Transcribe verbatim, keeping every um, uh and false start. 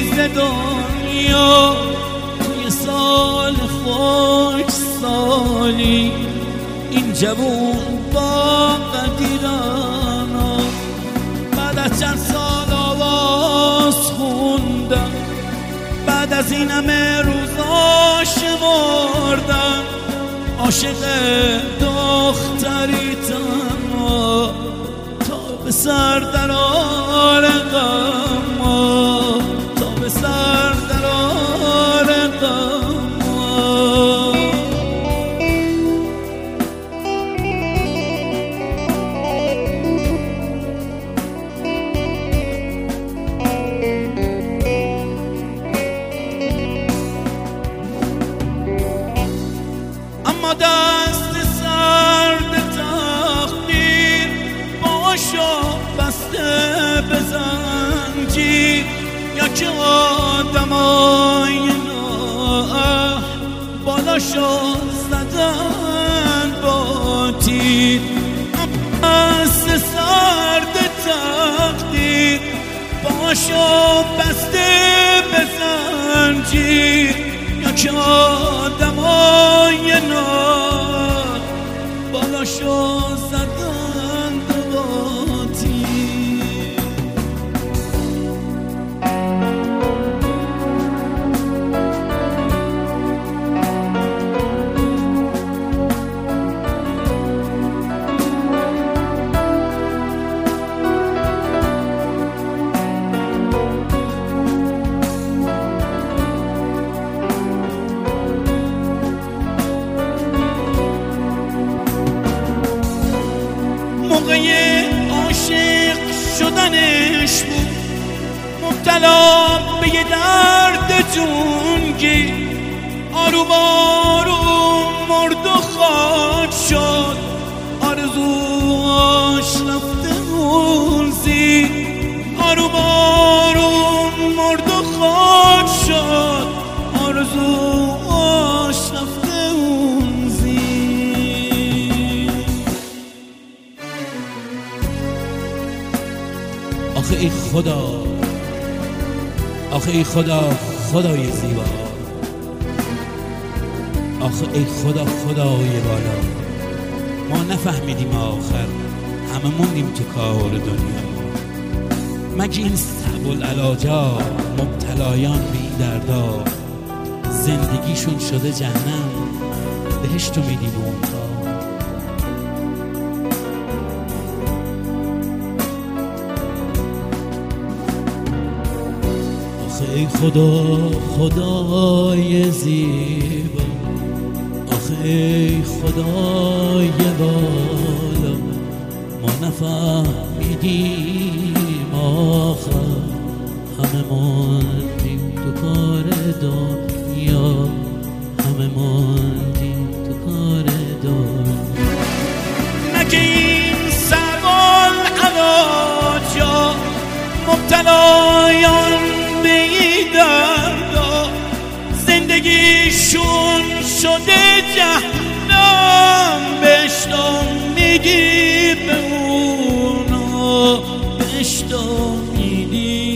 ز دنیا توی سال خوش سالی این جوون با قدیرانا بعد از چند سال آواز خوندم، بعد از این همه روزا شمردم، عاشق دختری تنها تا به سر درار غما، تا به سر درار غما. اما دست سرد تقدیر باشو بسته به زنجیر، یا که آدمای نااهل بالاشو زدن با تیر. دست سرد تقدیر باشو بسته به زنجیر، یا که آدمای نااهل بالاشو زدن با تیر. موقع عاشق شدنش بود مبتلا به یه درد جونگی، آروم آروم مرد و خاک شد، آرزوهاش رفته اون زیر. آروم آروم مرد و خاک شد، آرزوهاش رفته اون زیر. آخه ای خدا، آخه ای خدا خدای زیبا، آخه ای خدا خدای بالا، ما نفهمیدیم آخر همه موندیم تو کار دنیا. مگه این صعب العلاجا مبتلایان به این دردا زندگیشون شده جهنم، بهشت رو میدیم اونها. آخه ای خدا خدای زیبا، آخه ای خدای بالا، ما نفهمیدیم آخر همه ماندیم تو کار دنیا، همه ماندیم تو کار دنیا. مگه این سوال علاجا مبتلایان به این دردا زندگیشون شده جهنم، بهشتم میدی به اونا، بهشتم میدی